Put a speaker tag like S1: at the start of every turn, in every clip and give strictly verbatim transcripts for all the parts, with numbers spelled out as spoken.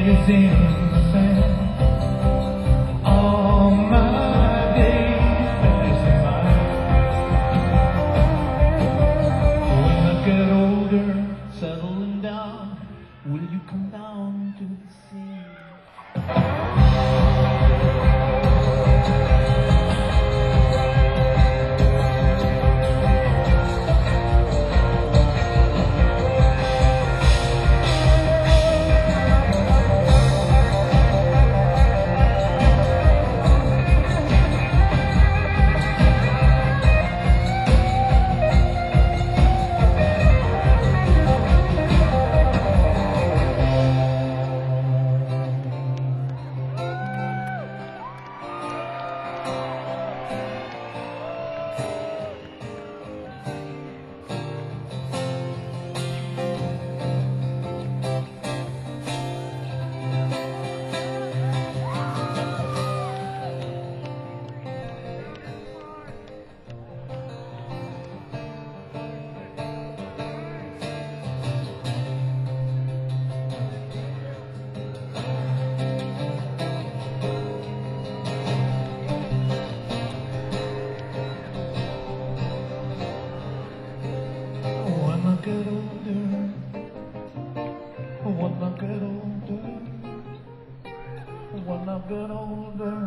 S1: is in the sand. All my days passing by. When I get older, settling down, will you come down to the sea? When I get older, when I get older,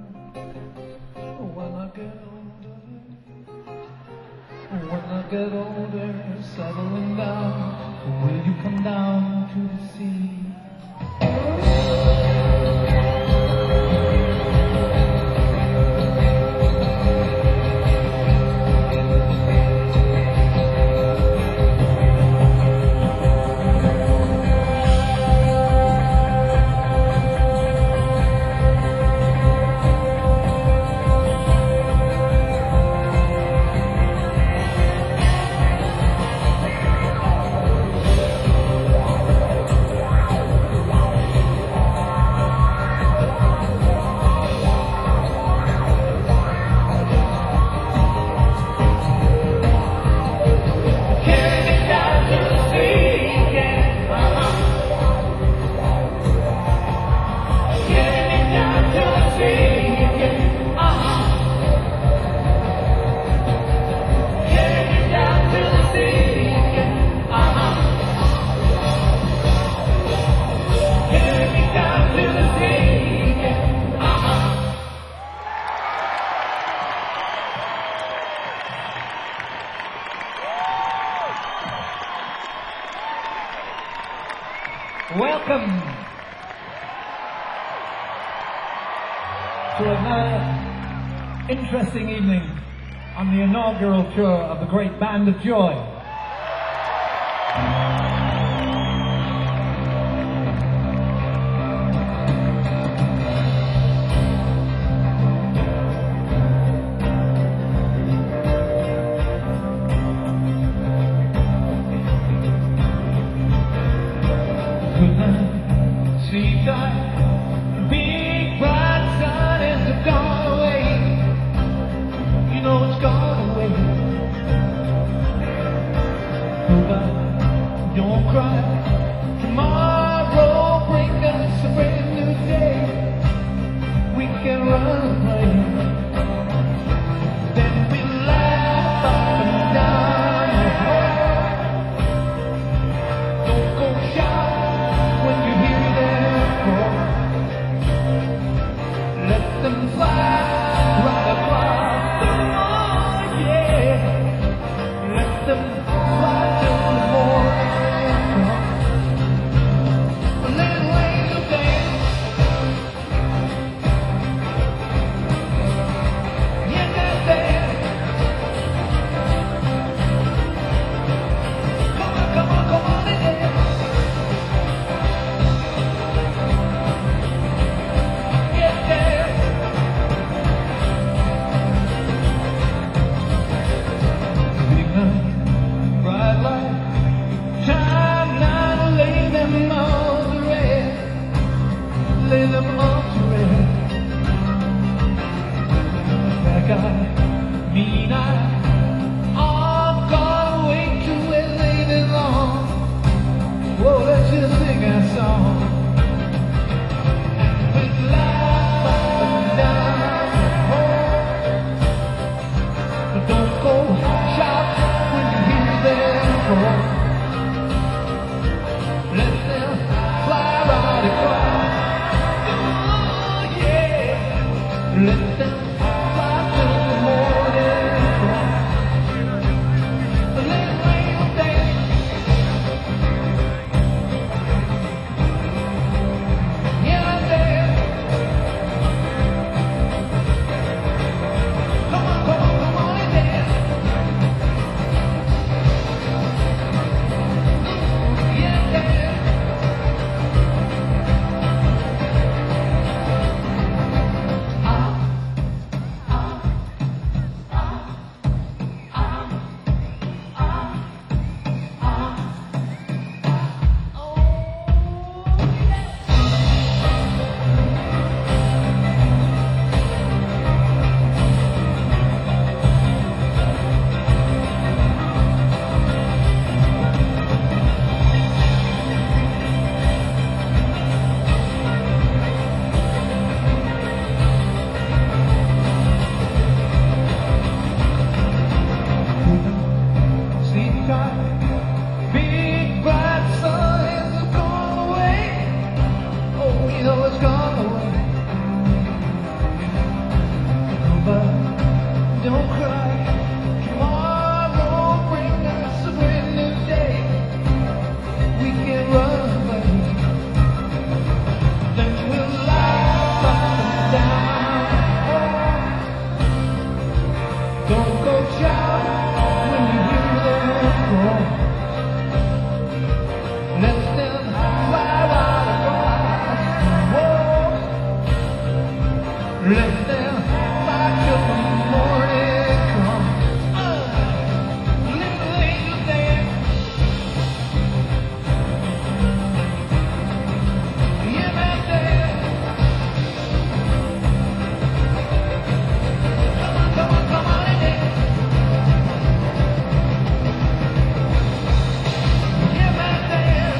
S1: when I get older, when I get older, settling down, will you come down to the sea? Welcome to another interesting evening on the inaugural tour of the great Band of Joy. Big bright sun is gone away. You know it's gone away. But don't cry. Tomorrow bring us a brand new day. We can run and play. Then we laugh up and down. Don't go shout when you hear them call. Let them fly right across the moon, yeah. Let them fly till the morning comes. A little angel dance. Yeah, that dance. Come on, come on, come on and dance. Lay them all to rest. That guy, mean I, all gone away to where they belong. Whoa, let's just sing that song. everybody cry. Ooh, yeah. Let them fly till the morning cry. Let it rain on dance. Yeah, I dance. Come on, come on, come on and dance. Yeah, dance. Big bright sun is gone away. Oh, you know it's gone away. But don't cry. Tomorrow bring us a brand new day. We can run away. Then we'll laugh up and down. Don't go shout when you hear them call. Let them fly right across the world. Let them fly till the morning comes. Uh, little angel dance. Yeah, man, dance. Come on, come on, come on and dance. Yeah, man, dance.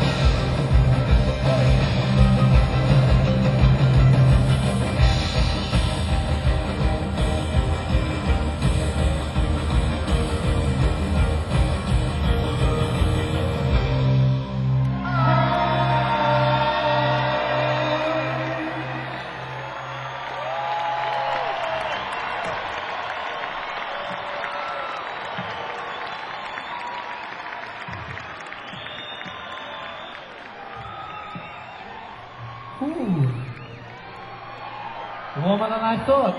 S1: Ooh. Warmer than I thought.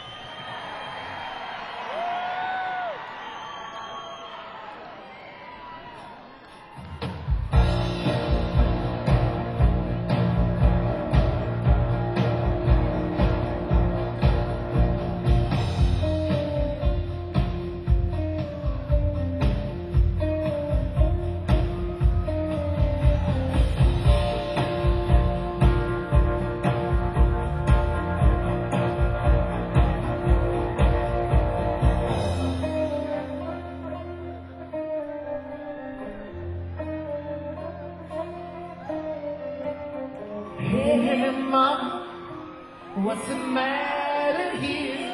S1: Hey, hey, mama, what's the matter here?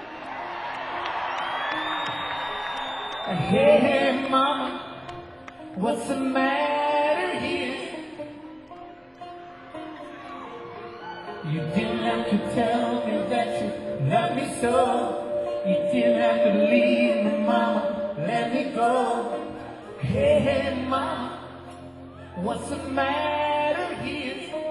S1: Hey, hey, mama, what's the matter here? You didn't have to tell me that you love me so. You didn't have to leave me, mama, let me go. Hey, hey, mama, what's the matter here?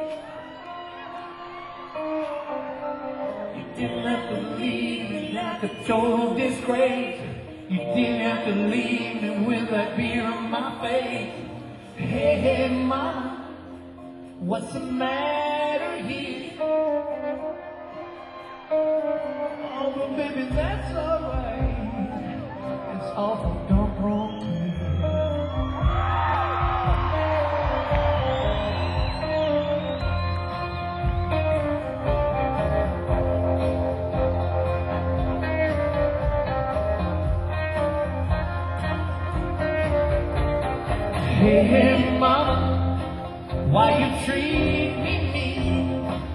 S1: You didn't have to leave me like a total disgrace. You didn't have to leave me with that beer on my face. Hey, hey, mama, what's the matter here? Oh, but baby, that's alright. It's awful dark wrong to me. Hey, hey, mama, why you treat me mean?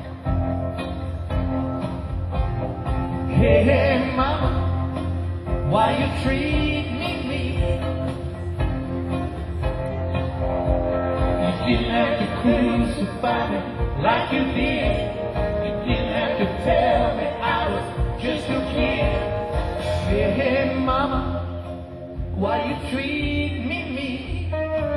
S1: Hey, hey, mama, why you treat me mean? You didn't have to crucify me treat me mean.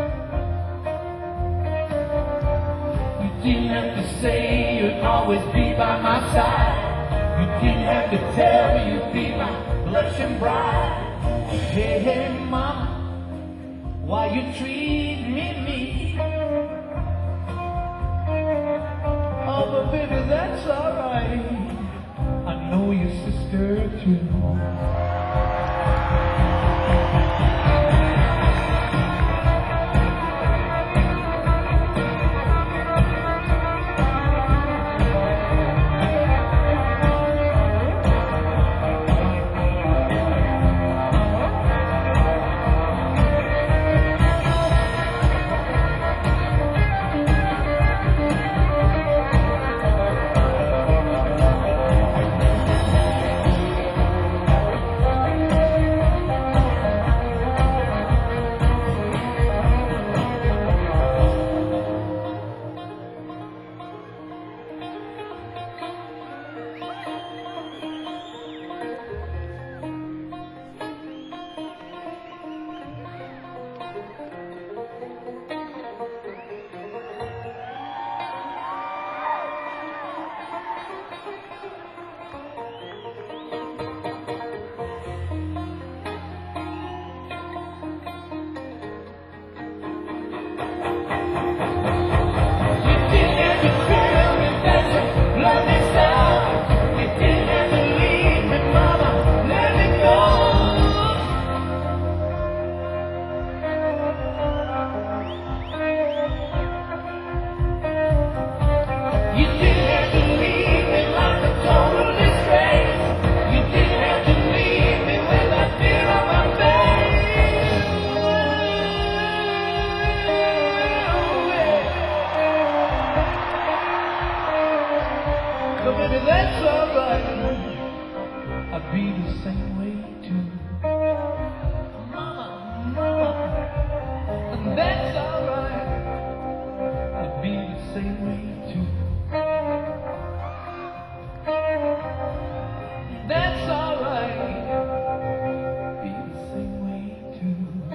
S1: You didn't have to say you'd always be by my side. You didn't have to tell me you'd be my blushing bride. Hey, hey, mama, why you treat me mean? Oh, but baby, that's alright. I know your sister too. So baby, that's alright. I'd be the same way too. Mama, mama, and that's alright. I'd be the same way too. That's alright. Be the same way too.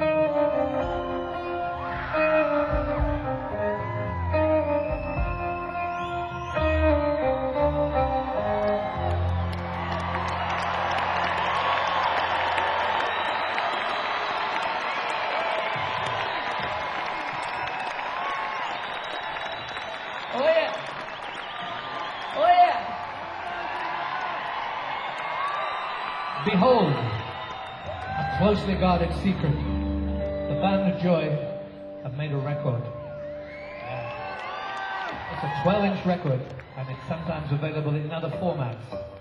S1: Oh yeah! Oh yeah! Behold, a closely guarded secret. The Band of Joy have made a record. It's a twelve inch record, and it's sometimes available in other formats.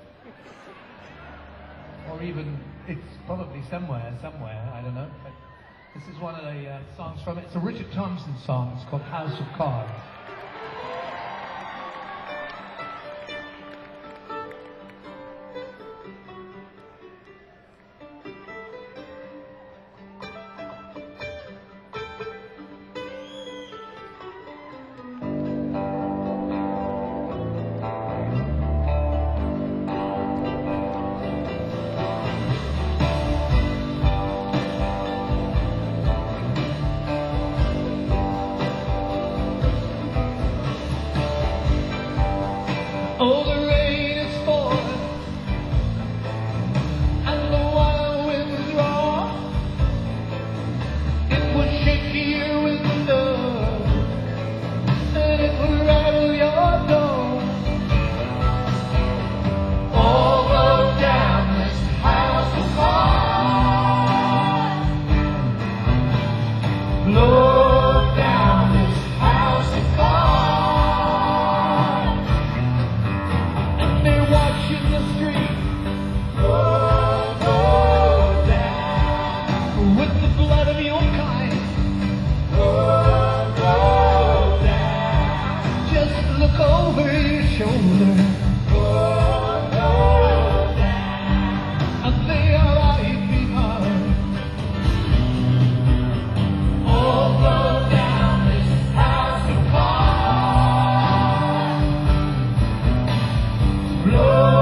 S1: Or even, it's probably somewhere, somewhere, I don't know. But this is one of the uh, songs from it. It's a Richard Thompson song. It's called House of Cards. Oh, the rain is falling, and the wild winds roar. It will shake your window, and it will rattle your door. All go down this house of cards. Blow down this house of cards. In the street, go, go down with the blood of your kind. Go, go down. Just look over your shoulder. Go, go down. And they are right behind. All go down this house of cards. Blow.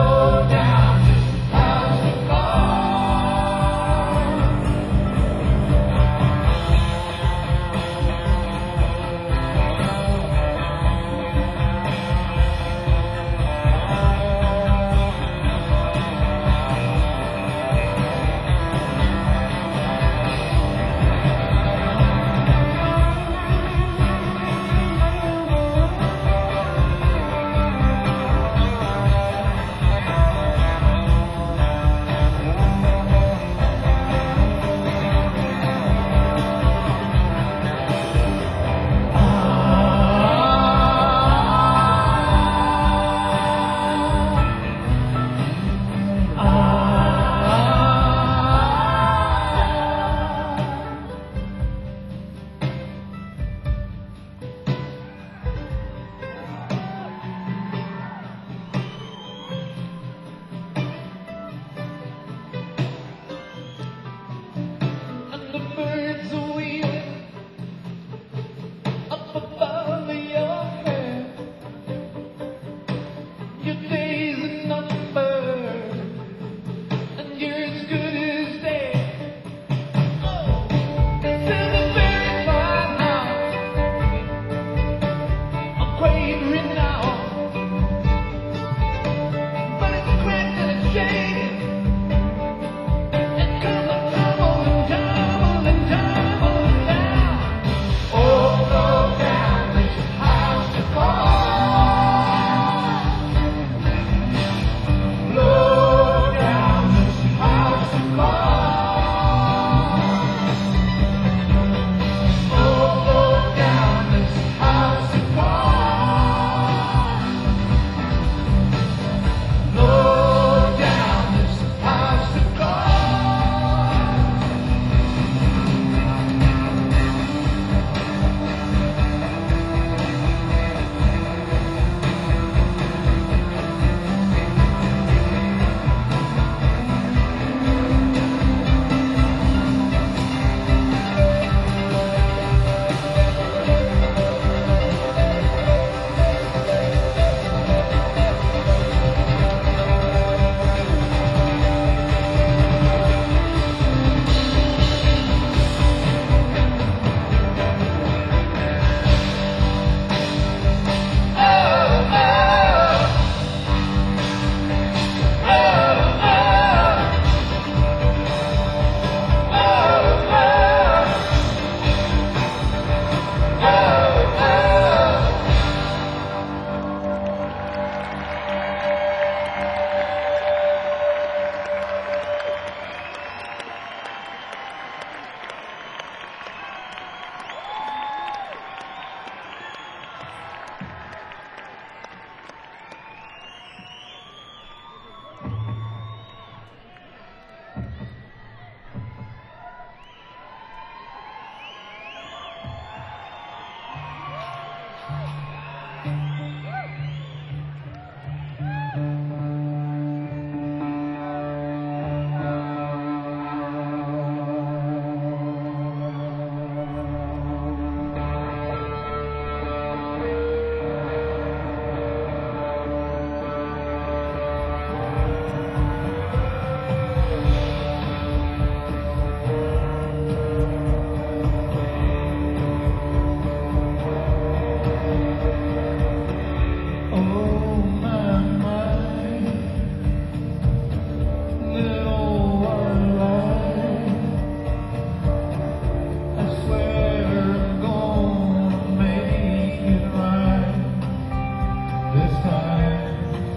S1: This time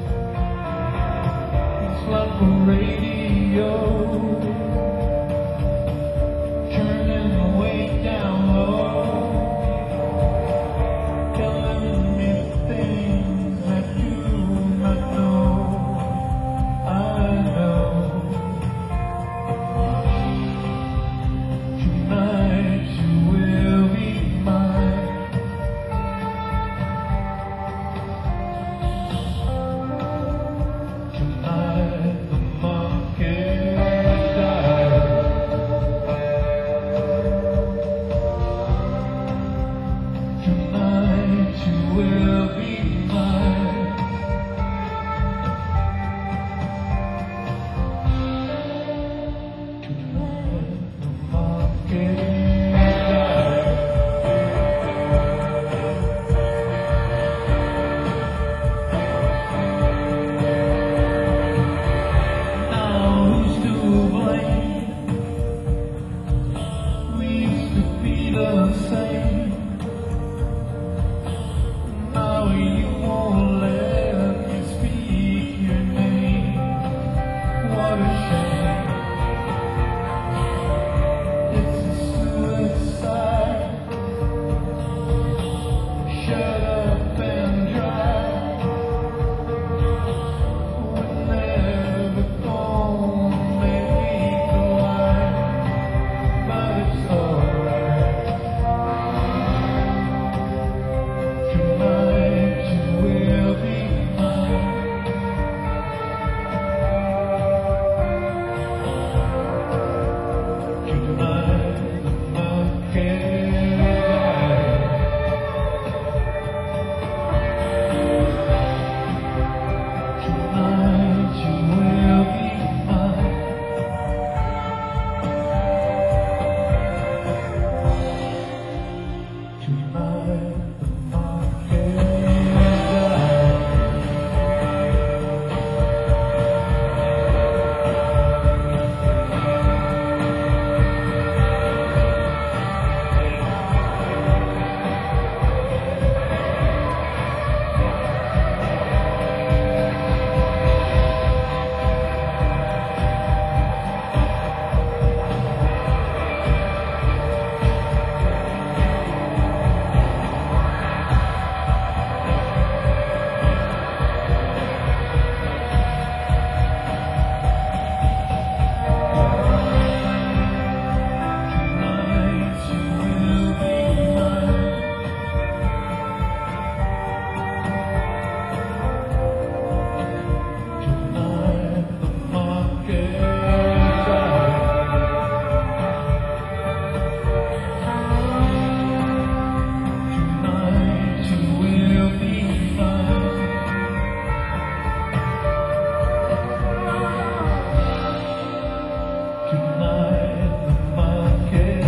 S1: it's like a radio turning the weight down low, telling me things that you not know. I know tonight you will be mine. Tonight the market dies. Tonight you will be mine. Tonight the market dies. Now who's to blame? We used to be the same. Now you won't let me speak your name. What a shame. It's a suicide. Shut up and drive. We're never gonna make a line, but it's alright. Tonight you will be mine. Tonight the market dies. Tonight you will be mine. Tonight the market dies. Tonight you will be mine. Tonight the market dies. Tonight you will be mine. Tonight the market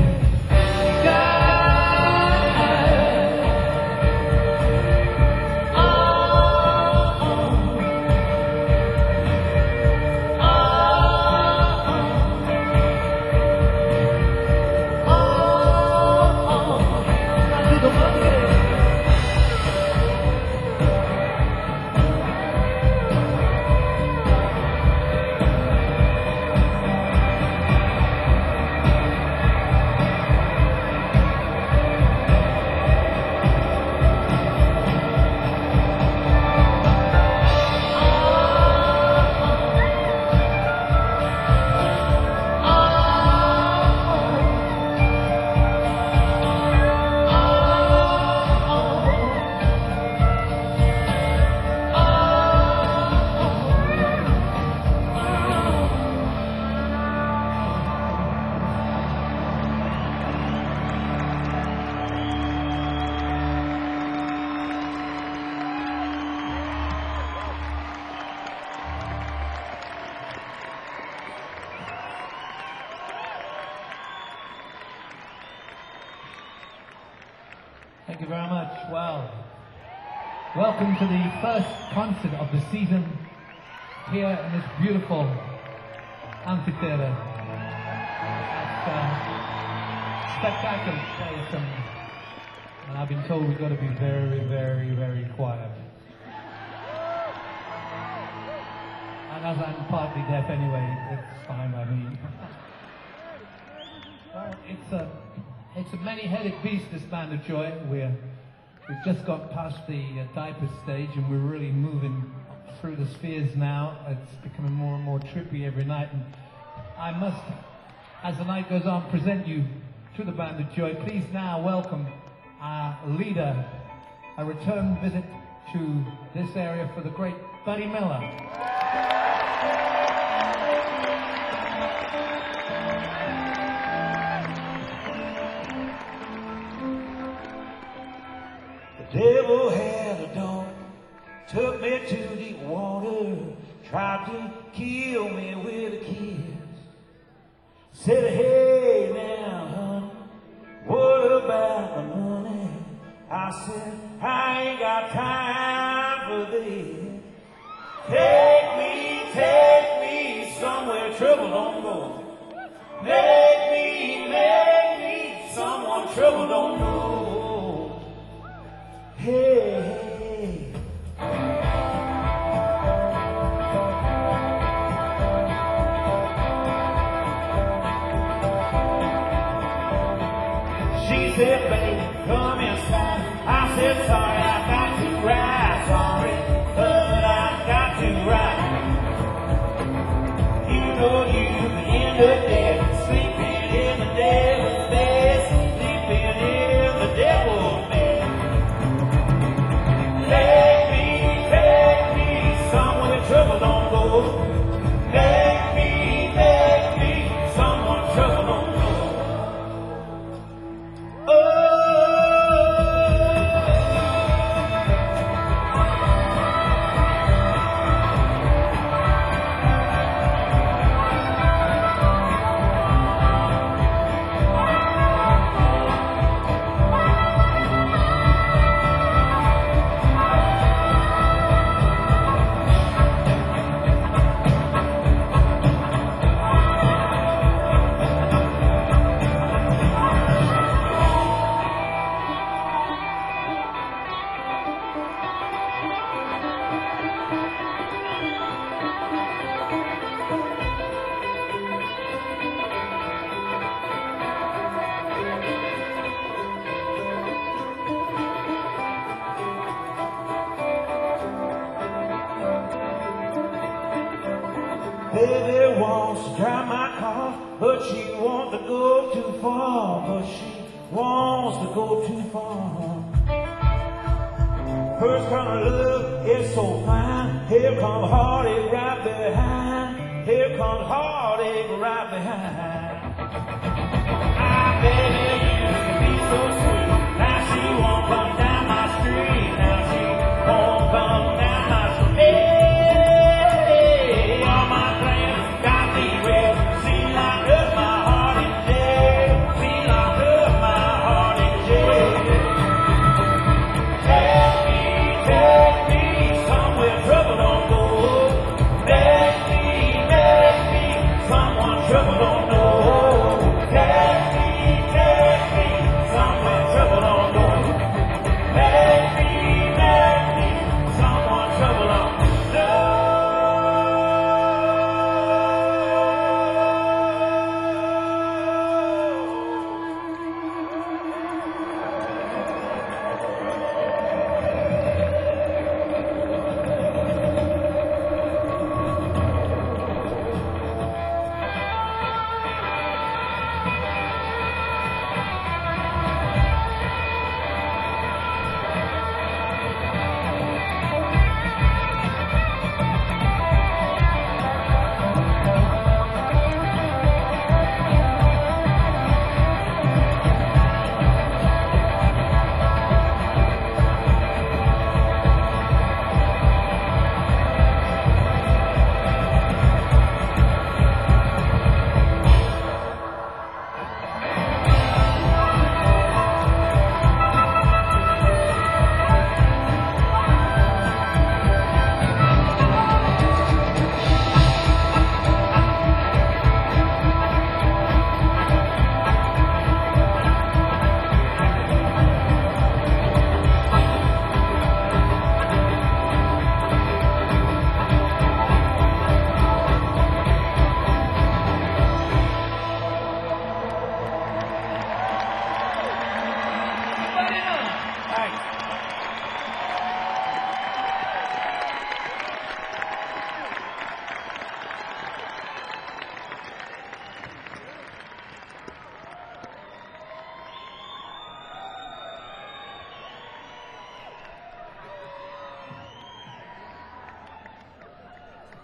S1: Thank you very much. Wow. Welcome to the first concert of the season here in this beautiful amphitheater. It's uh, spectacular place, and, and I've been told we've got to be very, very, very quiet. As I'm partly deaf anyway, it's fine by me. Well, it's a, it's a many-headed beast, this Band of Joy. We're, we've just got past the uh, diaper stage and we're really moving through the spheres now. It's becoming more and more trippy every night. And I must, as the night goes on, present you to the Band of Joy. Please now welcome our leader, a return visit to this area for the great Buddy Miller.
S2: The devil had a dog, took me to deep water, tried to kill me with a kiss. Said, hey now, honey, what about the money? I said, I ain't got time for this. Take me, take me somewhere trouble don't go. Make me, make me someone trouble don't know. Hey, hey. She said, baby, come inside. I said, sorry, I got to ride. Sorry, but I got to ride. You know you can end up there, sleeping in the devil's bed, sleeping in the devil's bed. Take me, take me somewhere trouble don't go. Take me, take me somewhere trouble don't go. Oh. Baby wants to drive my car, but she wants to go too far, but she wants to go too far. First kind of love is so fine, here comes heartache right behind, here comes heartache right behind. Ah, baby, you can be so sweet, now she won't come down my street, now she won't come down my street. Trouble don't know.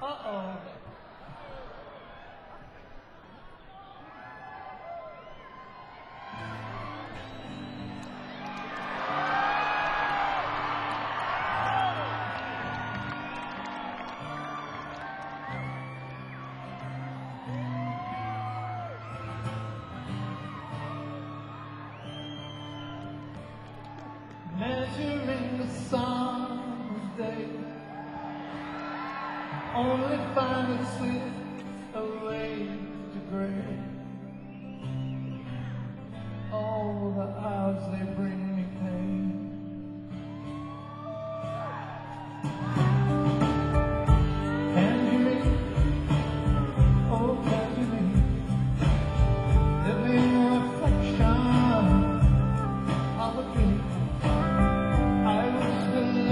S1: Uh-oh. Measuring the summer's day, only find it slips away to gray. Oh, the hours they bring me pain. Tangerine, oh tangerine, living reflection of a dream. I was in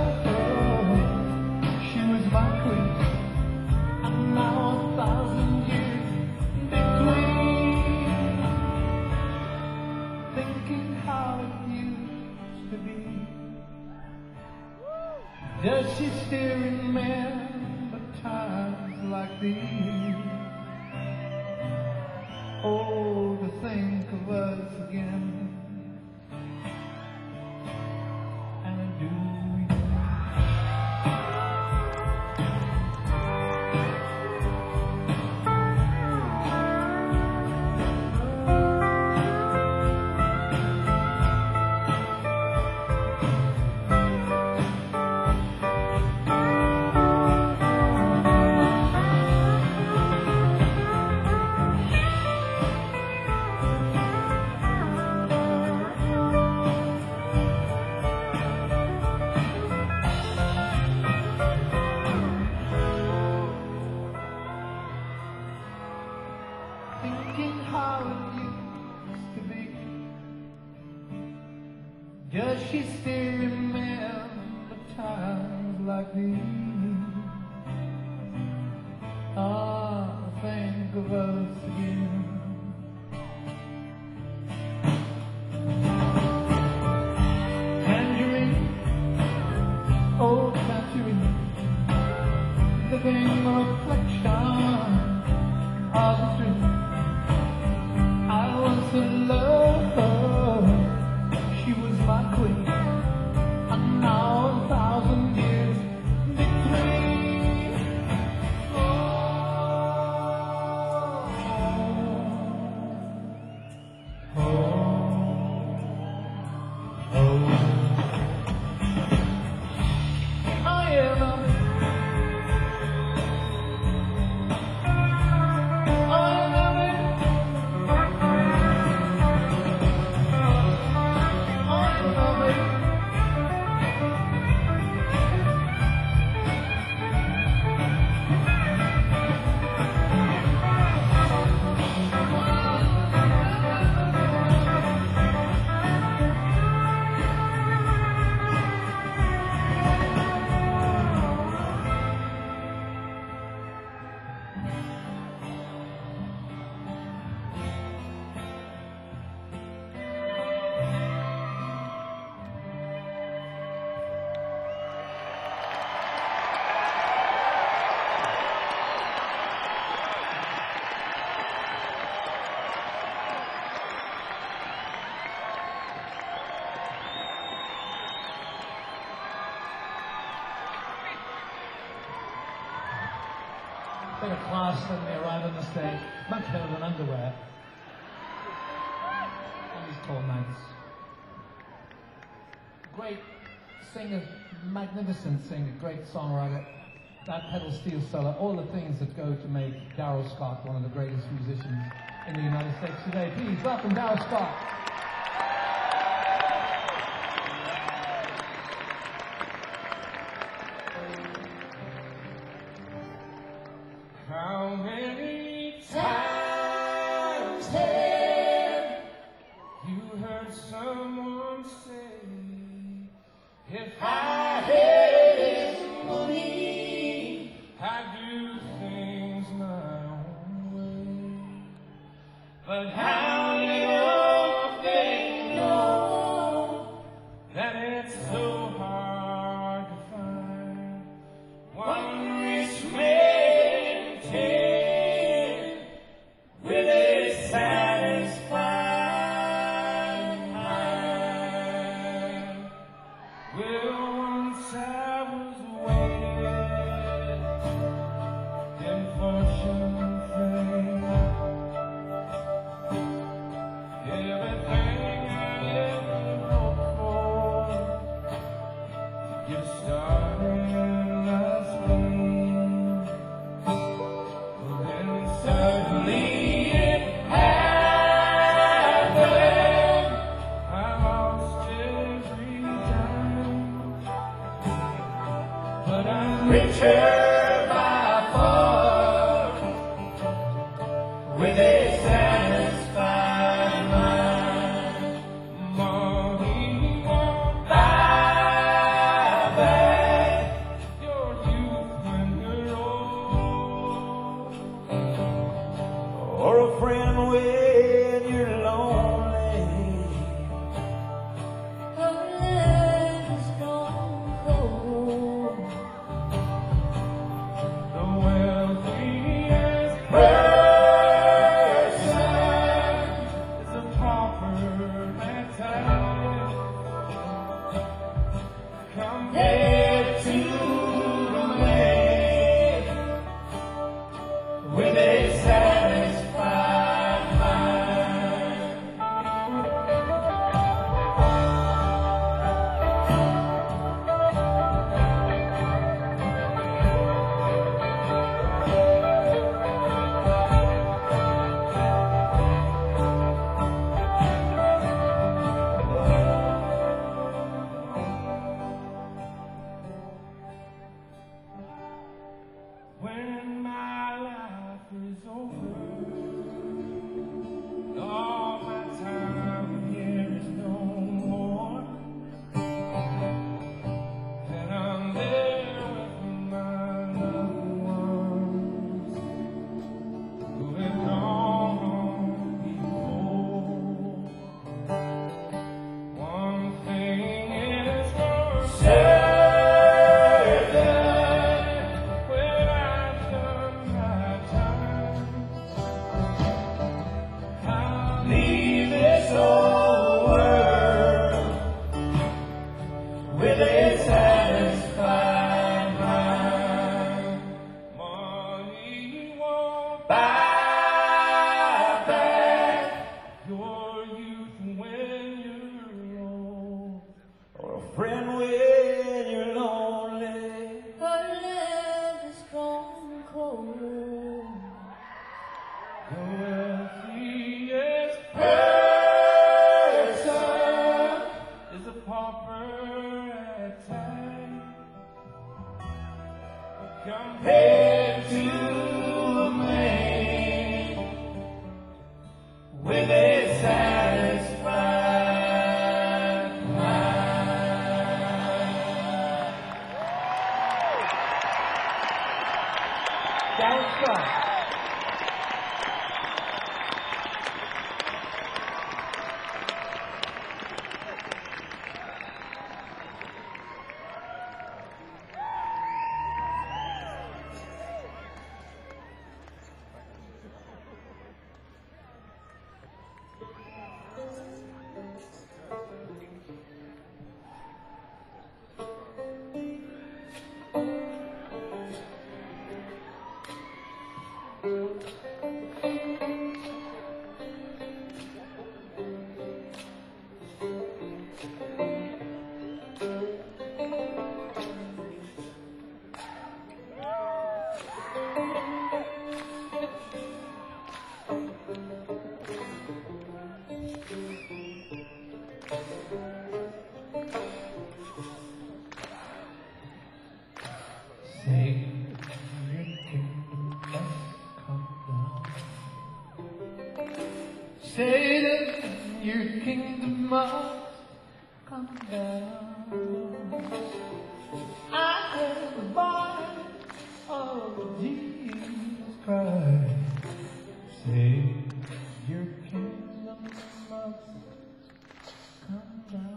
S1: love, she was my queen, and now a thousand years between, thinking how it used to be. Does she still remember times like these? Oh, to think of us again. Thinking how it used to be. Does she still remember times like these? Ah, think of us again. Tangerine, oh tangerine, living reflection of a dream. I was in love, she was my queen, and now a thousand years between. Oh, oh, oh. I am a bit of class when they arrive on the stage. Much better than underwear. On these cold nights. Great singer, magnificent singer, great songwriter. That pedal steel solo, all the things that go to make Darrell Scott one of the greatest musicians in the United States today. Please welcome Darrell Scott.
S2: How many times have you heard someone say, if I had money, I'd do things my own way? But how many of richer by far, with a satisfied mind. Money won't buy back your youth when you're old, or a friend when you're lonely.
S3: Her love is gone cold.
S2: The wealthiest person is a pauper at times, compared to the man with a satisfied mind. When my life is over, and all my time here is no more, then I'm there with my loved ones who have gone on before. One thing is for certain, when I've done my time, I'll leave this old world with a satisfied mind. Money won't buy back your youth when you're old, or a friend when you're lonely.
S3: Her love is gone cold.
S2: The wealthiest person is a pauper at times, compared to a man with a satisfied mind. Down front. Satan, your kingdom must come down. I have the body of Jesus Christ. Satan, your kingdom must come down.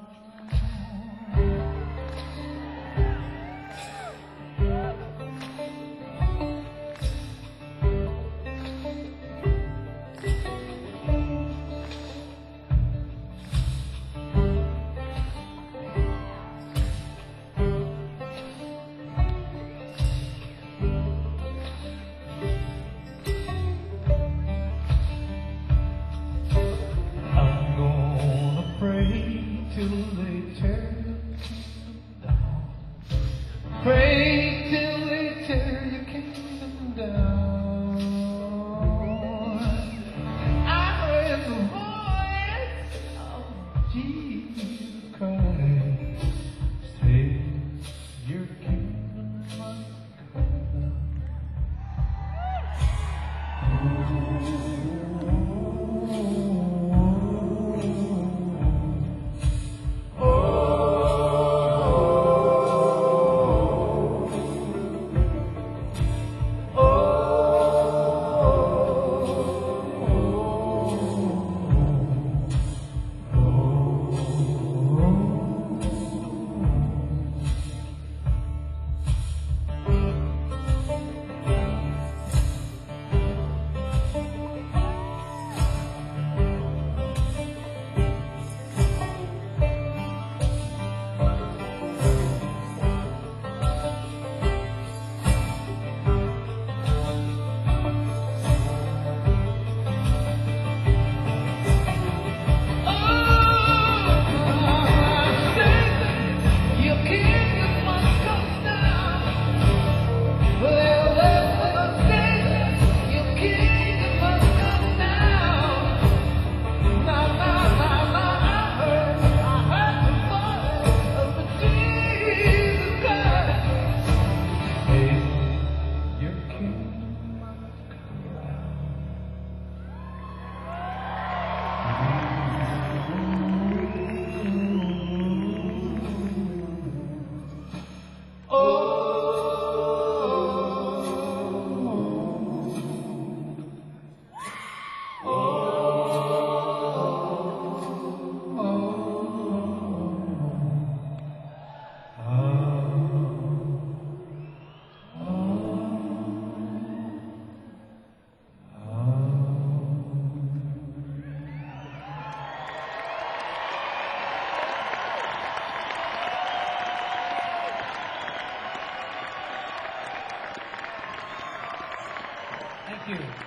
S1: Thank you.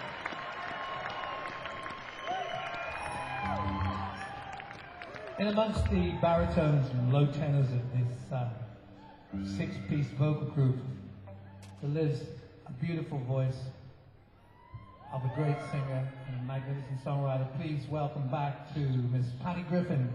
S1: In amongst the baritones and low tenors of this uh, six-piece vocal group, there lives a beautiful voice of a great singer and a magnificent songwriter. Please welcome back to Miss Patty Griffin.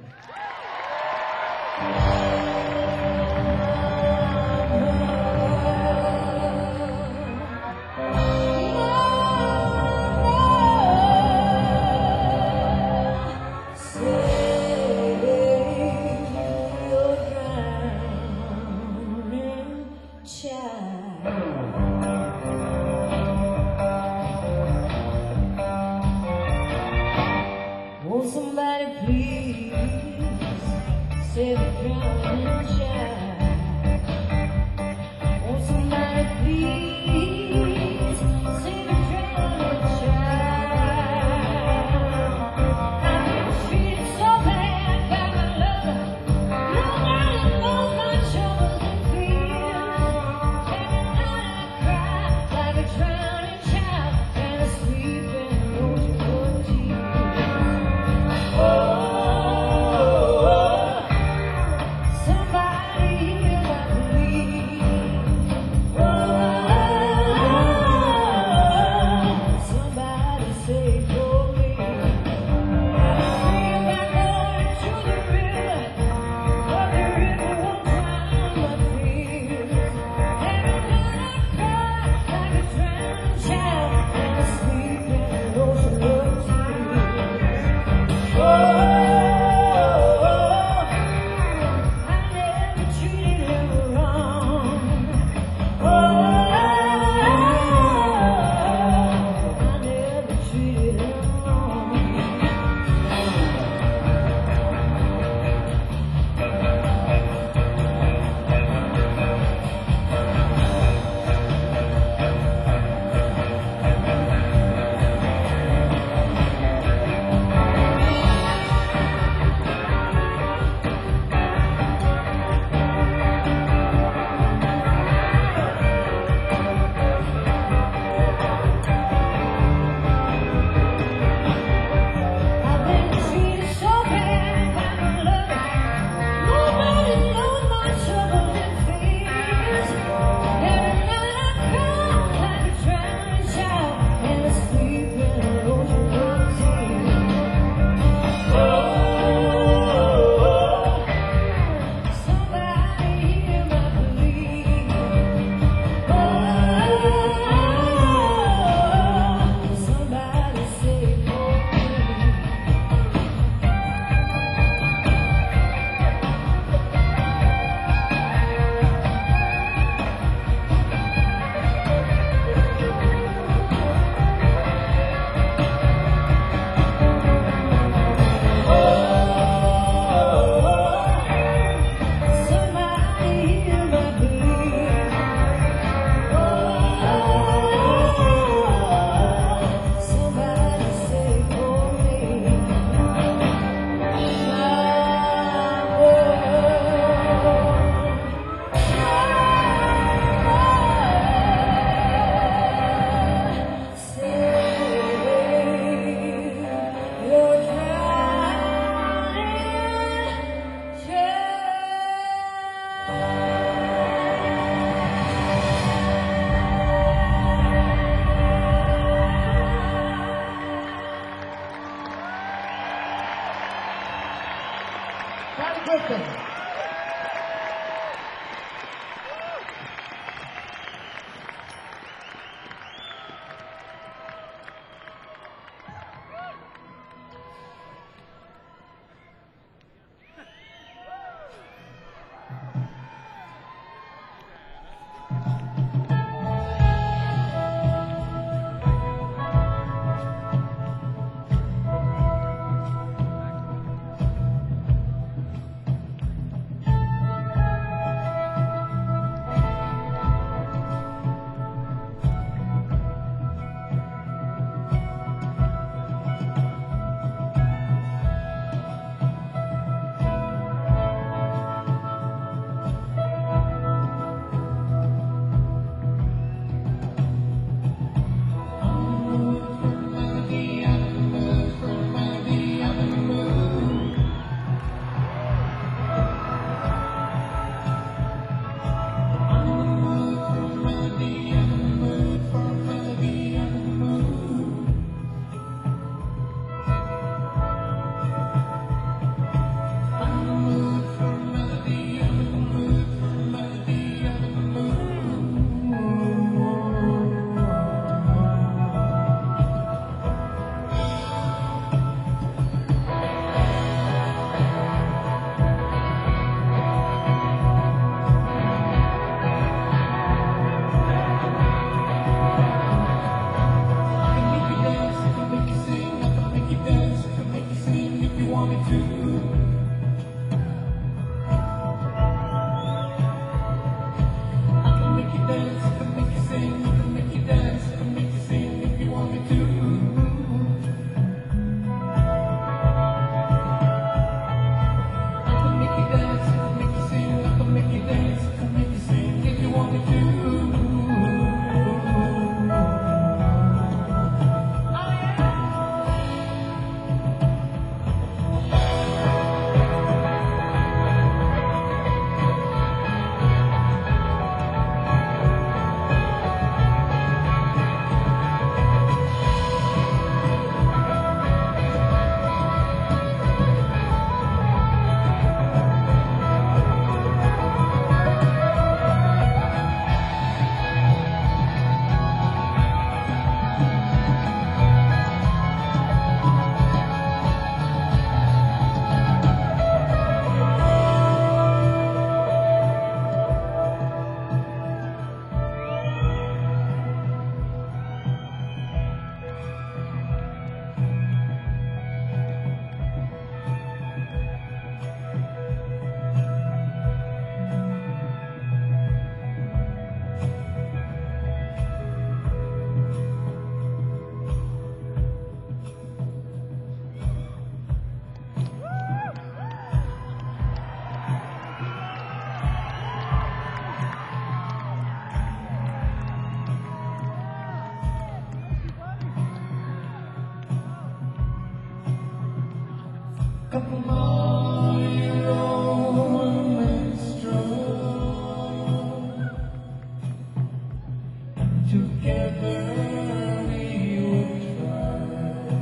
S3: Won't somebody please save the drowning child? Won't somebody please save the drowning child? I'm treated so bad by my lover. Nobody knows my troubles and fears. Every night I cry like a drowning child, and I sleep in rose gold tears. Somebody hear my plea. Oh,
S1: couple more year old minstrel. Together we would try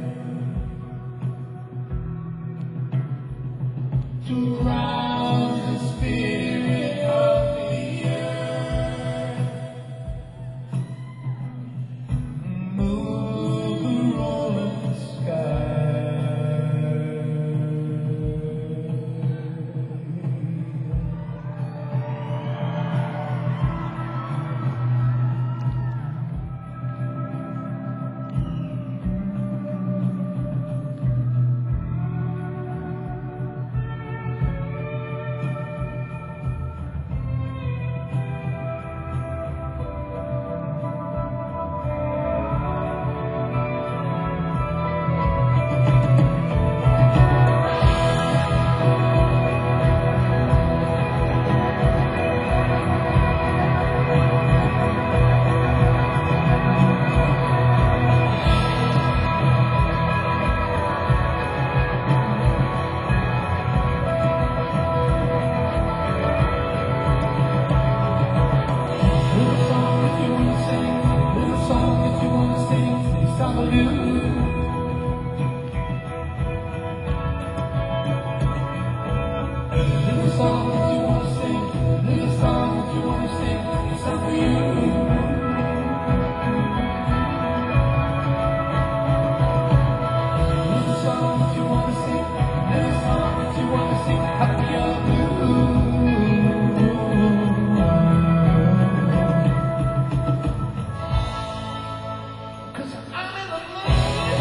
S1: to rouse the spirit of the earth, move the rolling sky. Little song that you wanna sing, little song that you wanna sing, it's all for you. Little song that you wanna sing, little song that you wanna sing, happy you're blue. 'Cause I'm in the mood.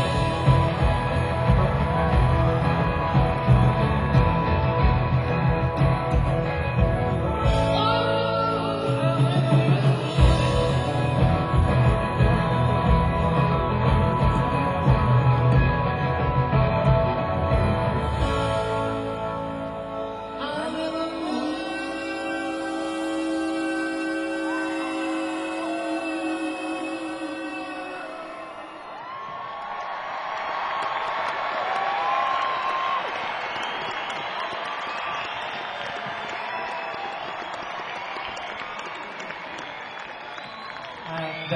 S1: And uh,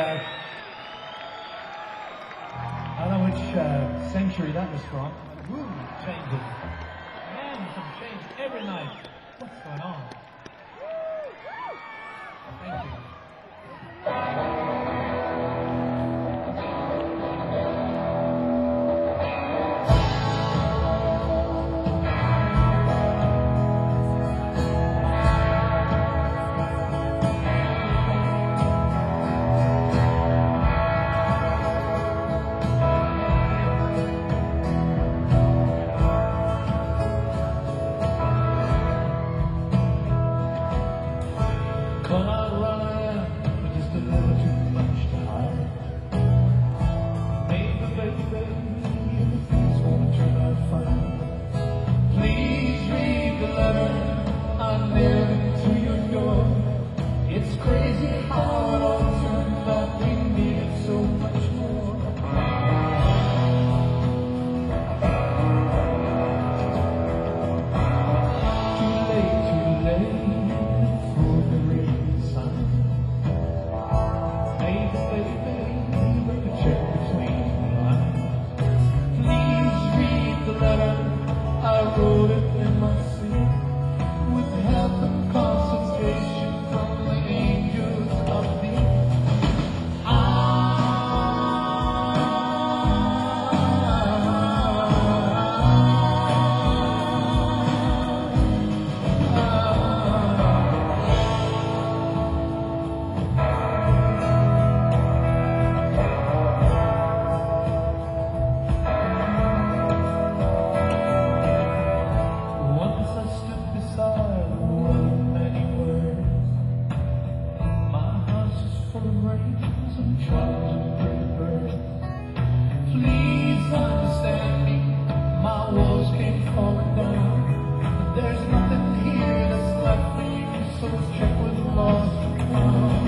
S1: I don't know which uh, century that was from. Woo, changes. Man, some change every night. What's going on? Thank you. Colorado, but just a little too much to hide. Maybe, baby, if things won't turn out fine, please read the letter I nailed to your door. It's crazy how it all turned out. We needed so much more. Too late, too late. I wrote it in my sleep with help and concentration from the angels of the Please understand me, my walls came falling down. There's nothing here that's left for you, so check with the lost and found.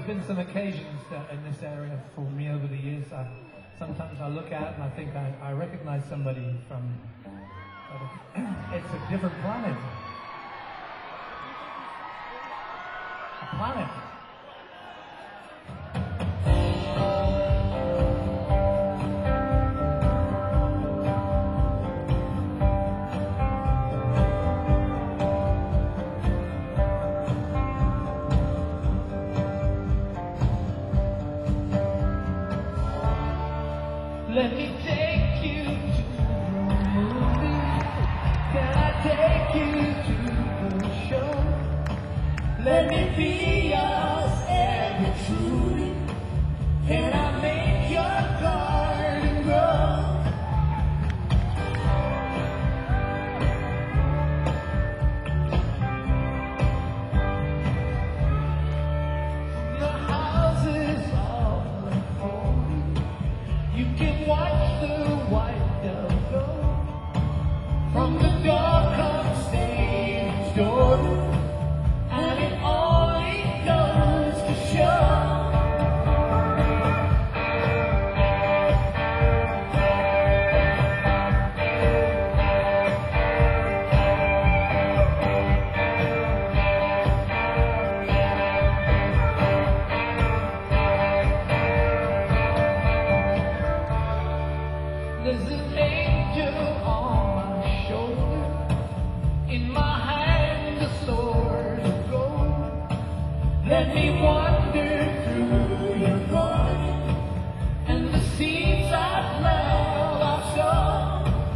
S1: been some occasions uh, in this area for me over the years. I, sometimes I look out and I think I, I recognize somebody from. Uh, it's a different planet. A planet. Let me take you to the movies. Can I take you to the show? Let me be yours ever truly. Can I make your garden grow? The houses all unfolding. You can watch the white dove go. From the door comes stage door, and it only goes to show. There's an angel on my shoulder, in my hand a sword of gold. Let me wander through your garden, and the seeds of love I've sown.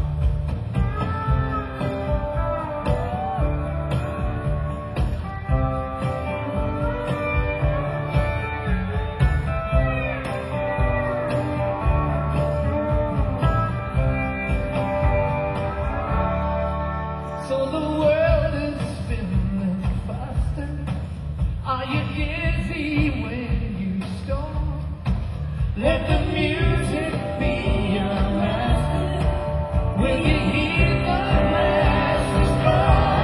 S1: So the world is spinning faster. Are you dizzy when you storm? Let the music be your master. Will you hear the master's call?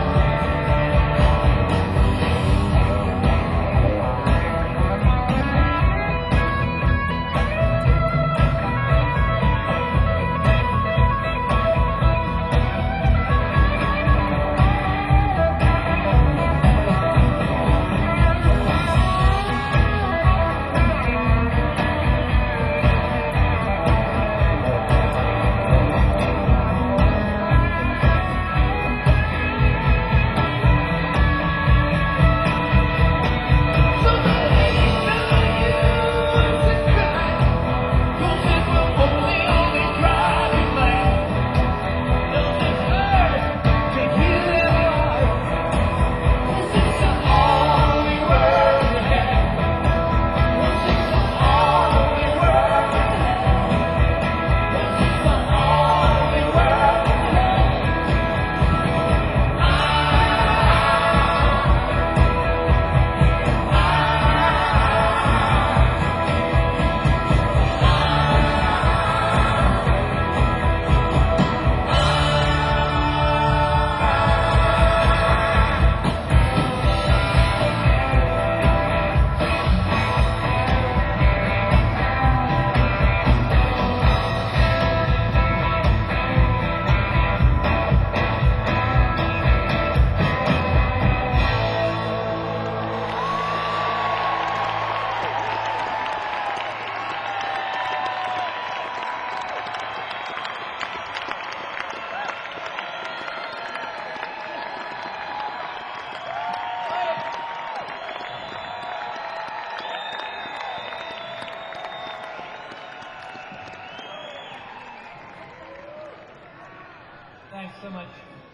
S1: Thanks so much.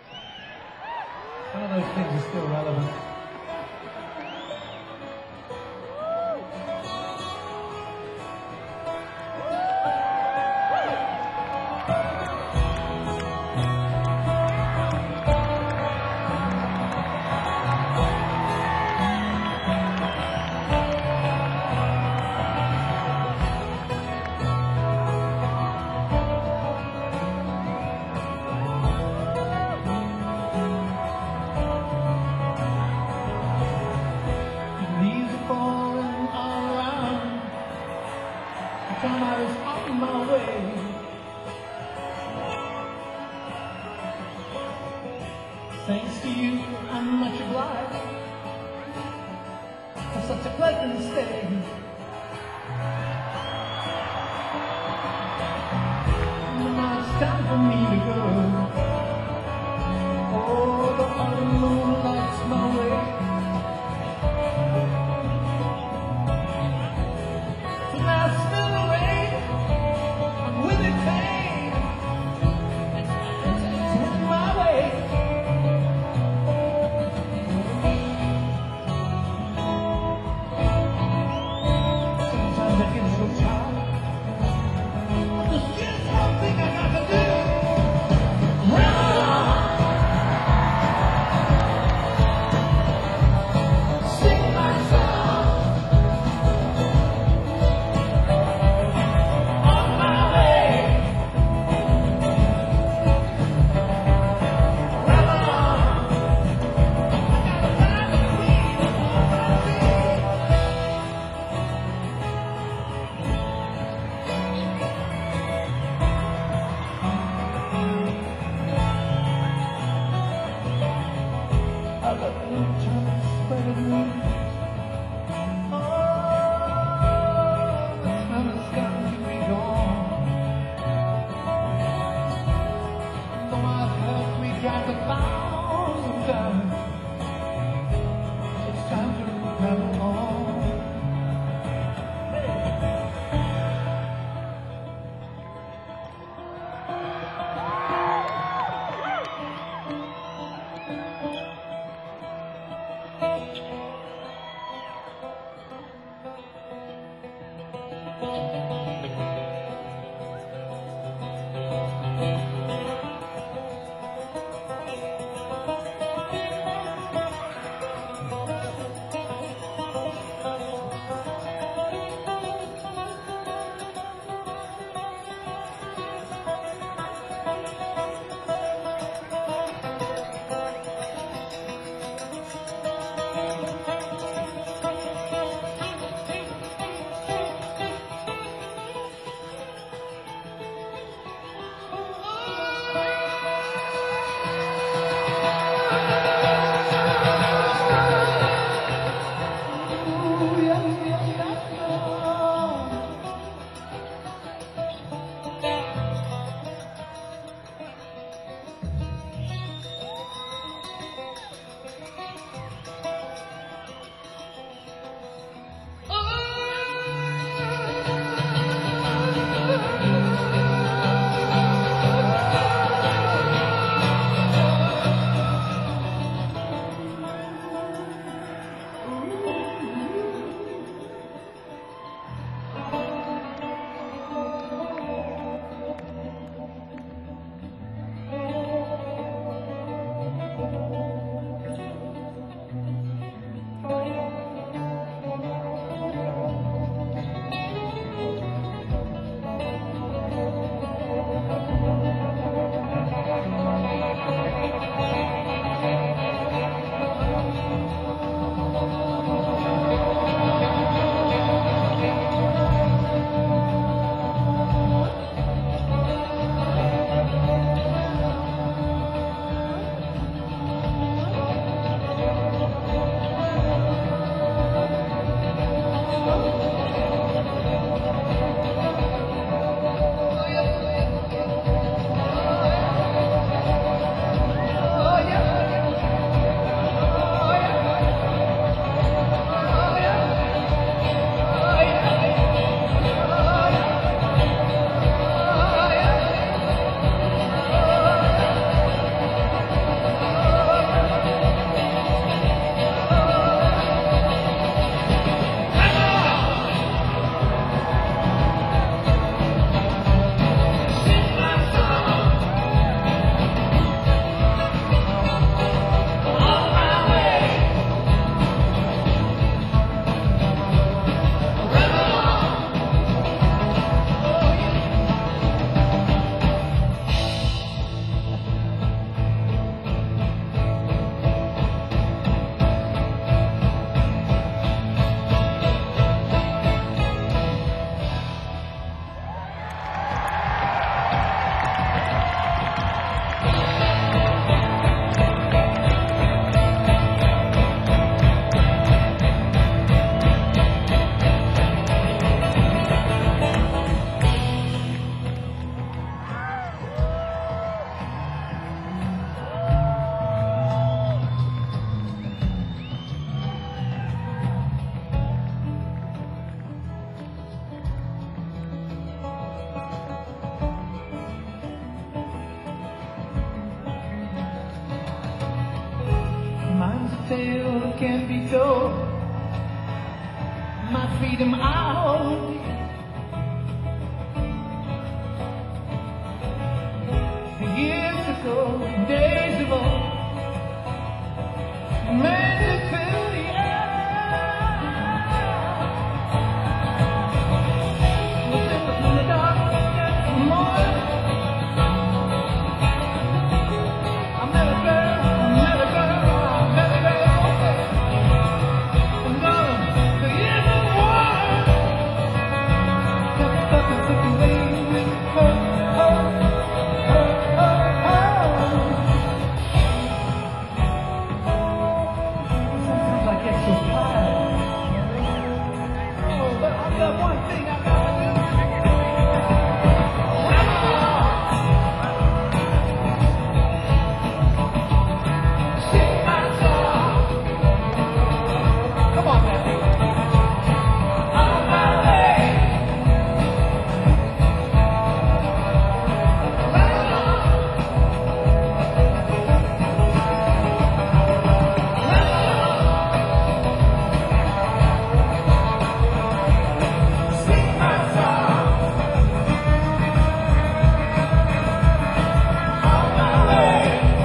S1: Some of those things are still relevant. Thanks to you, I'm much obliged for such a pleasant stay. Now it's time for me to go. Oh, the autumn moon lights my way. So now still the rain, I'm with it pain. It's heading my way. Sometimes I get so tired. There's just one thing I got to do. Run! There's a tale that can't be told. My freedom I hold dear. Years ago, days of old, made me feel the air. In the darkness of the morning, I met a girl, I met a girl, I met a girl. And darling, the years of war kept stuck and took away her, her, her, her, her. Sometimes I get so tired. Oh, but I've got one thing I gotta do. Sing my song. Come on now. On my way. Right on. Sing my song. On my way.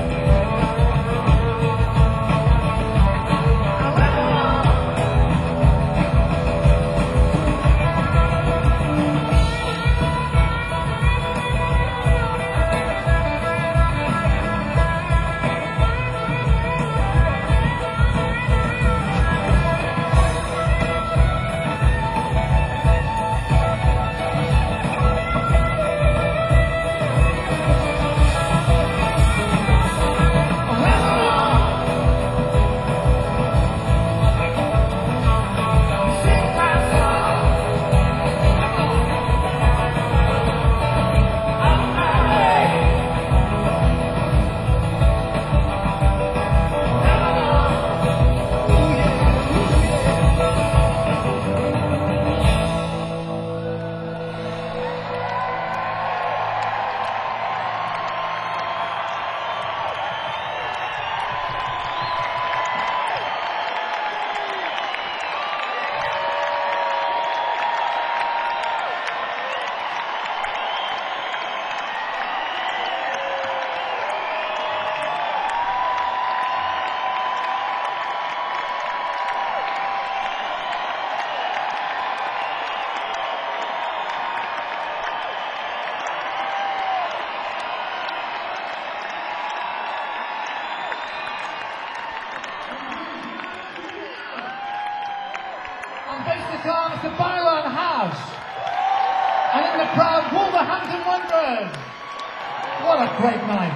S1: I'm based at the Byron House. And in the crowd, Wolverhampton Wanderers. What a great night.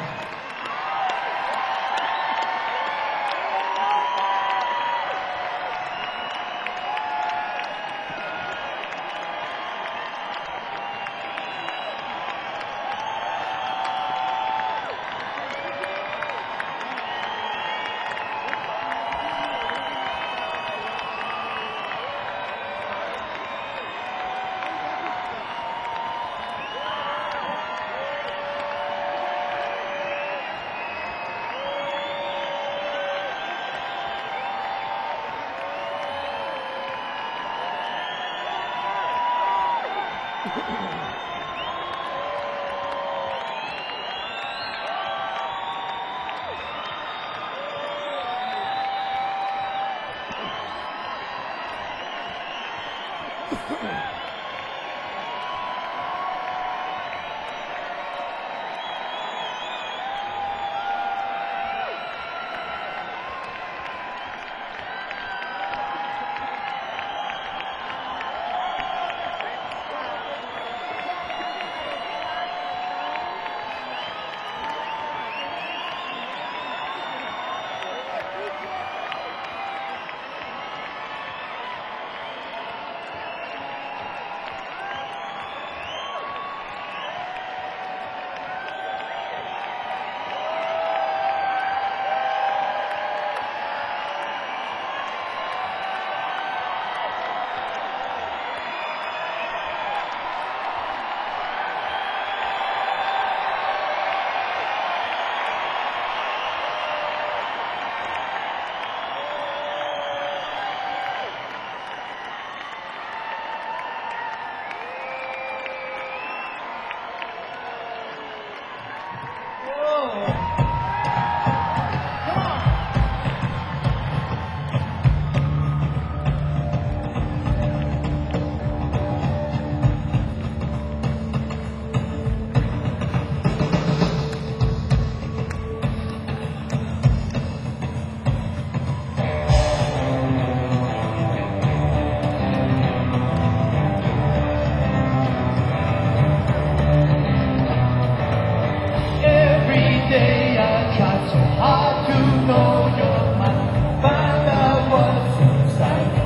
S1: Every day I try so hard to know your mind, find out what's inside.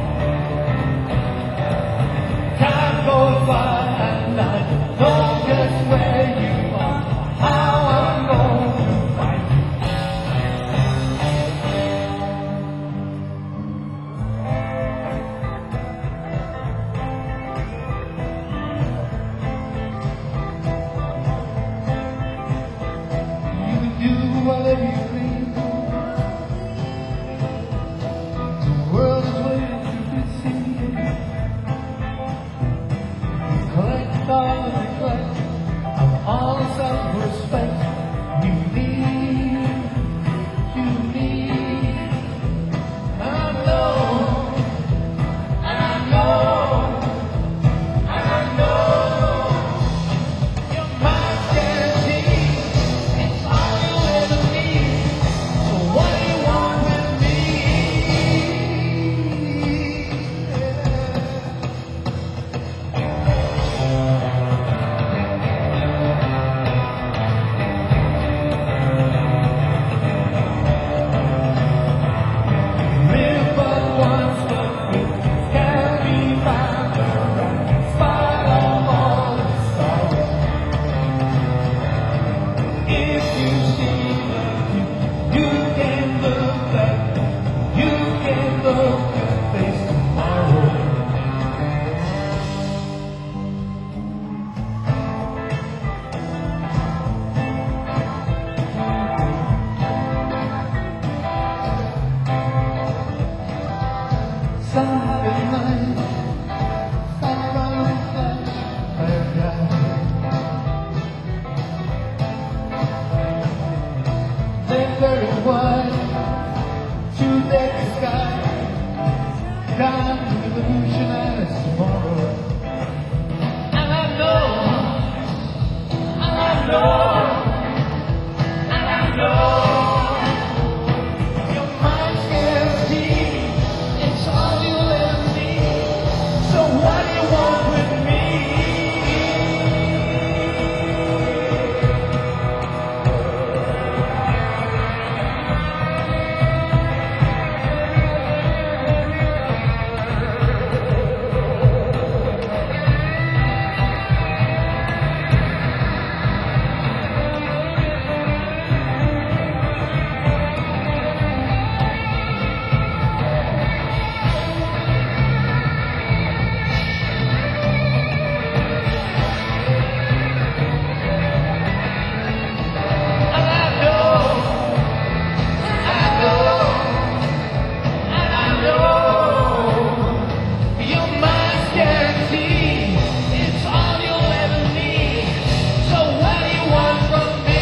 S1: Time goes by and I don't know just where you are, how I'm going to find you. You can do whatever you please. The world is waiting to be seen. Collect all the neglect of all self-respect. You need, you need. I know, I know, I know. Your mind's guaranteed. It's all you ever need. So what do you want with me? Live but once, but it can be found around in spite of all the stars. If you see the view, you can look back, you can look and face tomorrow. Saturday night, Saturday flash, paradise. They're very wide, to the sky, down to the ocean as tomorrow. And I know, and I know, and I know, your mind's guaranteed. It's all you'll ever need. So what do you want with me? And I know, I know, and I know, your mind's guaranteed. It's all you'll ever need. So what do you want from me?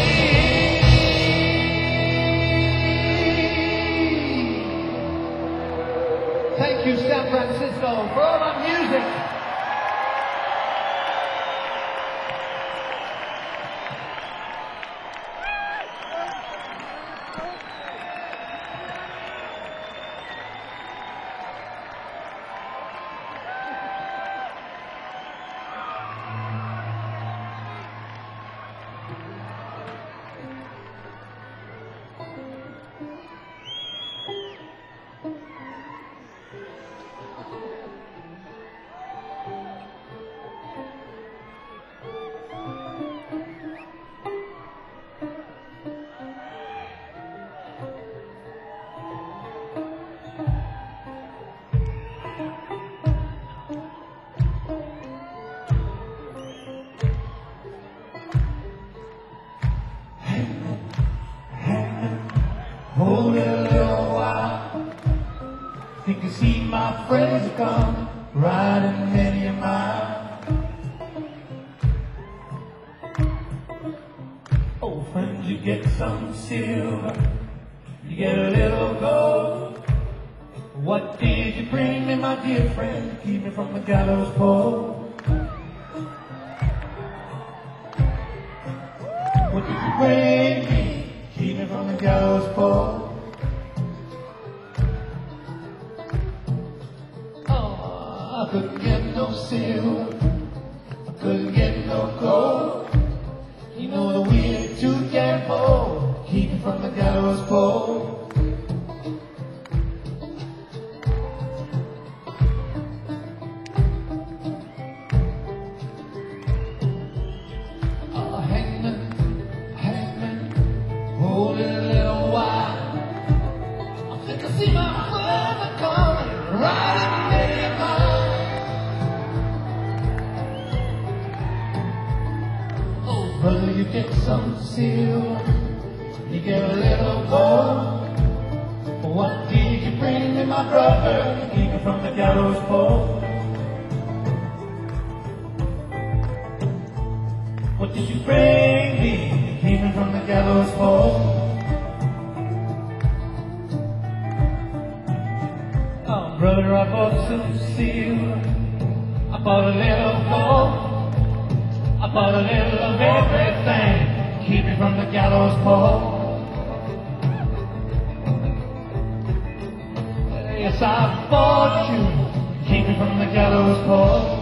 S1: Thank you, San Francisco, for all our music. Hold it a little while. Think you see my friends come riding many a mile. Oh,
S2: When you get some silver, you get a little gold. What did you bring me, my dear friend, to keep me from the gallows pole? What did you bring me, keep me from the gallows pole?
S1: Oh, I couldn't get no silver, I couldn't get no gold. You know the wheel too damn old, keep me from the gallows pole. Oh, hangman, hangman, hold it a little while. I think I see my mother coming, riding me a mile. Oh, brother, you get some silver, you get a little gold. What did you bring me, my brother, to keep me from the gallows pole? What did you bring me, to keep me from the gallows pole? Oh, brother, I bought some silver, I bought a little gold, I bought a little of everything, keep me from the gallows pole. Yes, I bought you, keep me from the gallows pole.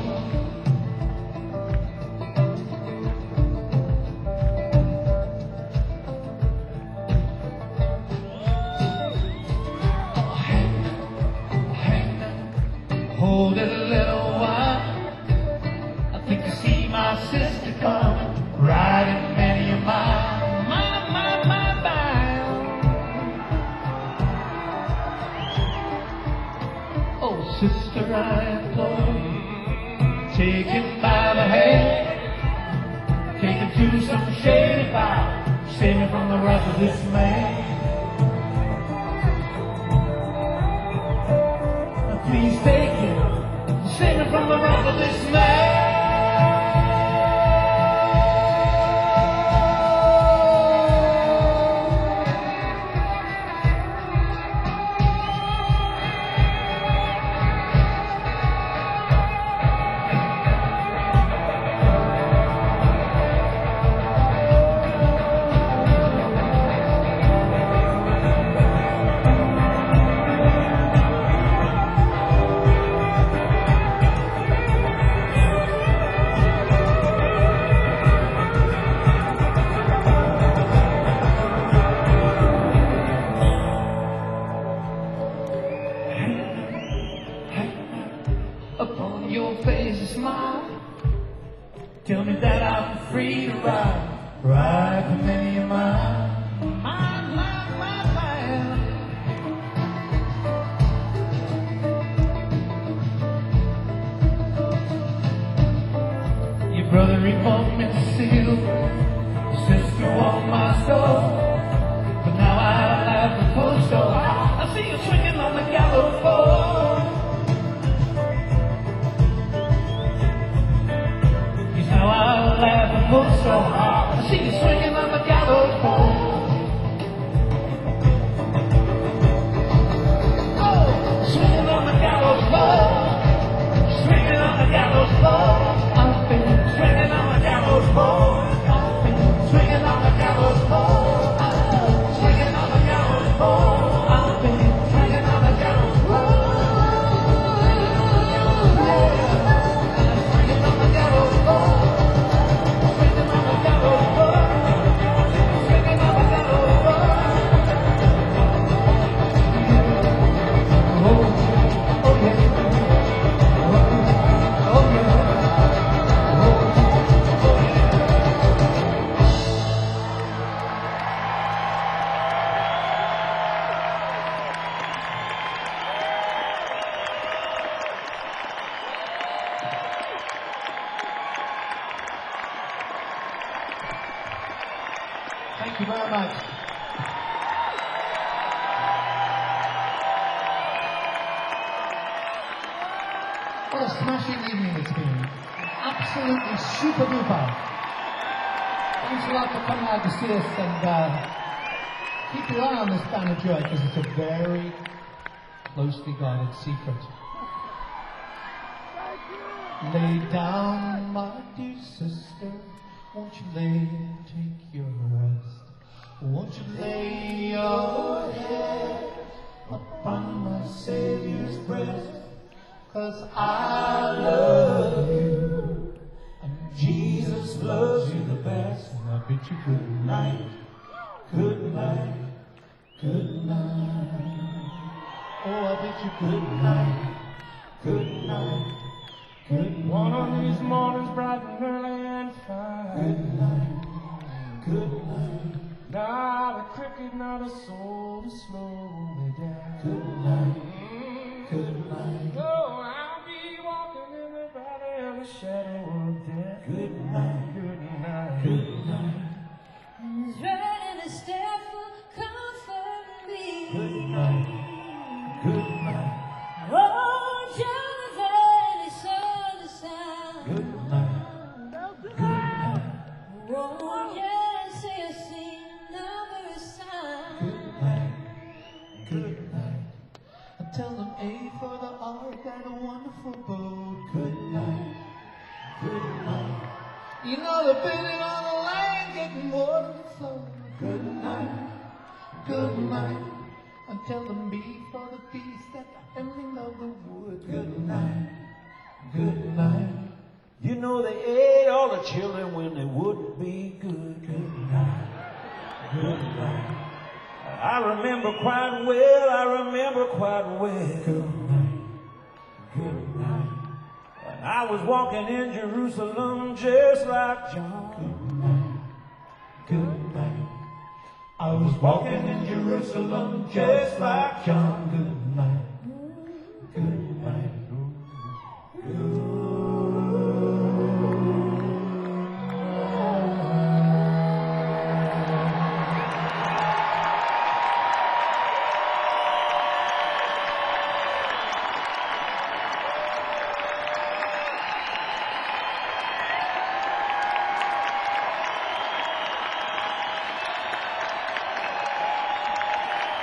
S1: Oh, hangman, hangman, hold it a little while. I think I see my sister coming, riding many a mile. My, my, my, my. Oh, sister, I implore you, take him by the hand, take him to some shady bough, save me from the wrath of this man. Please take him, save me from the wrath of this man. Upon your face a smile, tell me that I'm free to ride, ride for many a mile. My, my, my, my. Your brother he bought me silver, sister on my soul, but now I laugh and push so high. I see you swinging on the gallows pole. Now I laugh and pull so hard, I see you swinging on the gallows pole. Oh, swinging on the gallows pole, swinging on the gallows pole. I've been swinging on the gallows pole. I've been swinging on the gallows pole. I've been swinging on the gallows pole. I've been swinging on the gallows pole. Swinging on the gallows pole. Thank you very much. What a smashing evening it's been. Absolutely super duper. Thanks a lot for coming out to see us, and uh, keep your eye on this Banner Joy, because it's a very closely guarded secret. Lay down, my dear sister, won't you lay and take your rest? Won't you lay your head upon my Savior's breast? 'Cause I love you, and Jesus loves you the best. And I bid you good night, good night, good night. Oh, I bid you good night, good night, good night.
S4: One of these mornings bright and early and fine.
S1: Good night, good night,
S4: Not a cricket, not a soul to slow me down.
S1: good night, good night,
S4: Oh, I'll be walking in the valley of the shadow of death.
S1: good night,
S4: Good night.
S1: good night,
S3: His right and his staff will comfort me.
S1: good night, good night,
S3: Oh, Jonathan, he saw the sound.
S1: good night, good night,
S3: Oh, yes, he has seen another sign.
S1: good night, good night. And tell them A for the ark and a wonderful boat. Good night, good night. You know they're building on the land, getting more than the flow. Good night, good night. And tell them B for the beast that ending of the wood. Good night, good night.
S2: You know they ate all the children when they wouldn't be good.
S1: Good night, good night,
S2: I remember quite well, I remember quite well.
S1: good night, good night,
S2: When I was walking in Jerusalem just like John.
S1: good night, good night. I was walking in Jerusalem just like John. Good night, good night,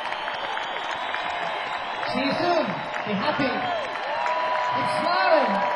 S1: See you soon. Be happy. Keep smiling.